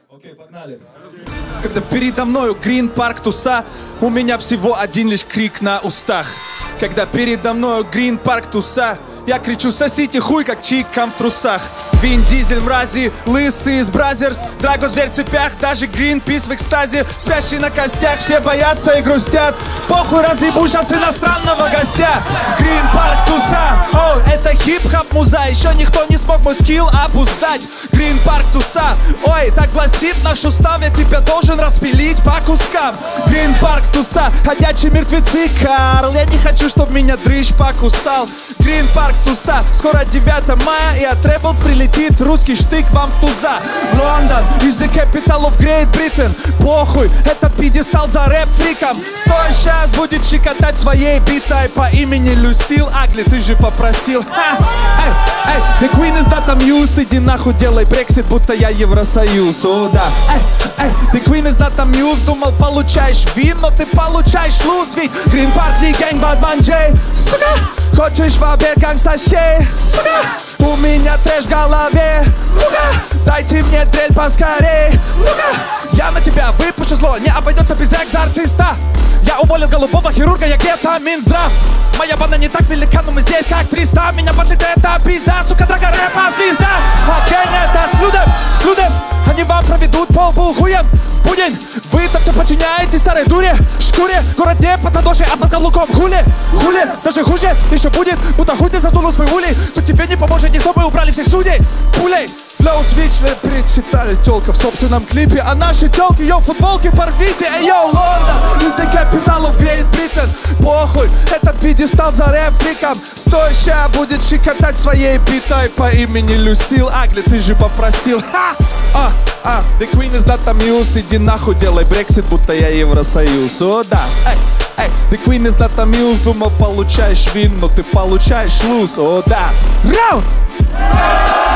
Окей, погнали. Когда передо мною Грин Парк туса, у меня всего один лишь крик на устах. Когда передо мною Грин Парк туса, я кричу: сосите хуй, как чикам в трусах. Вин Дизель, мрази, лысый из Бразерс, Драго, зверь в цепях, даже Гринпис в экстазе. Спящий на костях, все боятся и грустят. Похуй, разъебу сейчас иностранного гостя. Грин Парк туса, о, это хип-хоп муза. Еще никто не смог мой скилл обуздать. Грин Парк туса, ой, так гласит наш устав. Я тебя должен распилить по кускам. Грин Парк туса, ходячие мертвецы, Карл. Я не хочу, чтоб меня дрыщ покусал. Грин Парк туса, скоро 9 мая, и от Rebels прилетит русский штык вам в туза. Лондон is the capital of Great Britain. Похуй, этот пьедестал за рэп-фриком. Стой, сейчас будет щекотать своей битой по имени Люсил Агли, ты же попросил. Эй, the Queen is not amused. Иди нахуй, делай Брексит, будто я Евросоюз. О, да. Эй, the Queen is not amused. Думал, получаешь вин, но ты получаешь луз. Ведь Green Park не гэнг, Бадман Джей. Хочешь в обед гангста щей? У меня трэш в голове. Дайте мне дрель поскорей. Я на тебя выпущу зло, не обойдется без экзорциста. Я уволил голубого хирурга, я где-то Минздрав. Моя банда не так велика, но мы здесь как 300. Меня батлит это пизда, сука, драго рэпа звезда. А гэнг это с людем, они вам проведут полбу хуем. В будень вы-то все подчиняетесь старой дуре, шкуре. Город не под ладоши, а под каблуком. Хули, даже хуже еще будет, будто хуй ты засунул свой улей. Тут тебе не поможет никто, мы убрали всех судей пулей. Flow Switch, вы перечитали тёлка в собственном клипе. А наши тёлки, йоу, футболки порвите. Эй, йоу, Лондон is the capital of Great Britain. Похуй, этот пьедестал за рэп-фриком. Стой, ща будет щекотать своей битой по имени Люсил Агли, ты же попросил. The Queen is not amused. Иди нахуй, делай Брексит, будто я Евросоюз. О, да. The Queen is not amused. Думал, получаешь вин, но ты получаешь луз. О, да. Раунд!